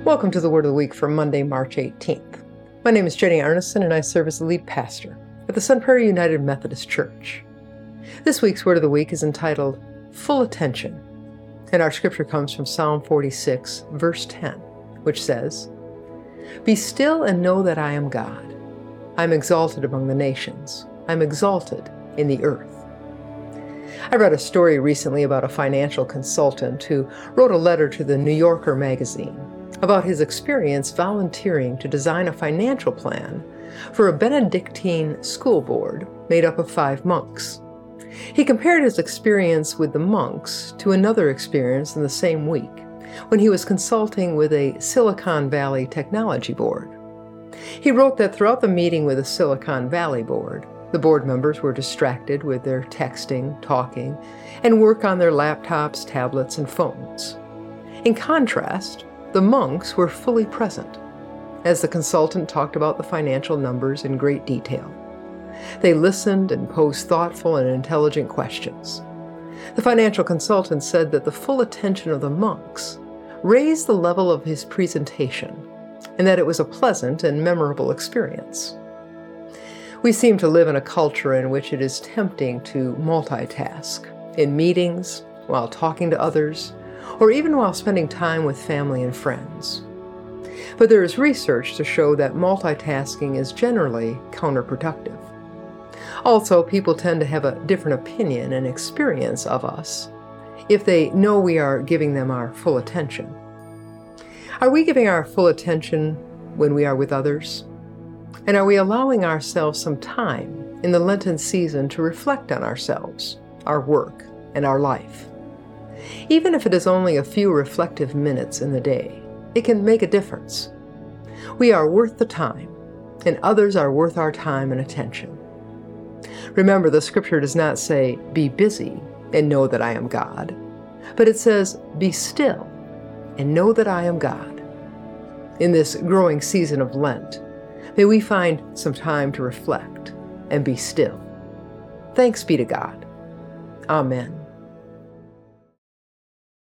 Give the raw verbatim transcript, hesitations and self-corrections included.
Welcome to the Word of the Week for Monday, March eighteenth. My name is Jenny Arneson, and I serve as the lead pastor at the Sun Prairie United Methodist Church. This week's Word of the Week is entitled Full Attention, and our scripture comes from Psalm forty-six, verse ten, which says, "Be still and know that I am God. I am exalted among the nations. I am exalted in the earth." I read a story recently about a financial consultant who wrote a letter to the New Yorker magazine about his experience volunteering to design a financial plan for a Benedictine school board made up of five monks. He compared his experience with the monks to another experience in the same week when he was consulting with a Silicon Valley technology board. He wrote that throughout the meeting with the Silicon Valley board, the board members were distracted with their texting, talking, and work on their laptops, tablets, and phones. In contrast, the monks were fully present as the consultant talked about the financial numbers in great detail. They listened and posed thoughtful and intelligent questions. The financial consultant said that the full attention of the monks raised the level of his presentation and that it was a pleasant and memorable experience. We seem to live in a culture in which it is tempting to multitask in meetings, while talking to others, or even while spending time with family and friends. But there is research to show that multitasking is generally counterproductive. Also, people tend to have a different opinion and experience of us if they know we are giving them our full attention. Are we giving our full attention when we are with others? And are we allowing ourselves some time in the Lenten season to reflect on ourselves, our work, and our life? Even if it is only a few reflective minutes in the day, it can make a difference. We are worth the time, and others are worth our time and attention. Remember, the scripture does not say, "Be busy and know that I am God," but it says, "Be still and know that I am God." In this growing season of Lent, may we find some time to reflect and be still. Thanks be to God. Amen.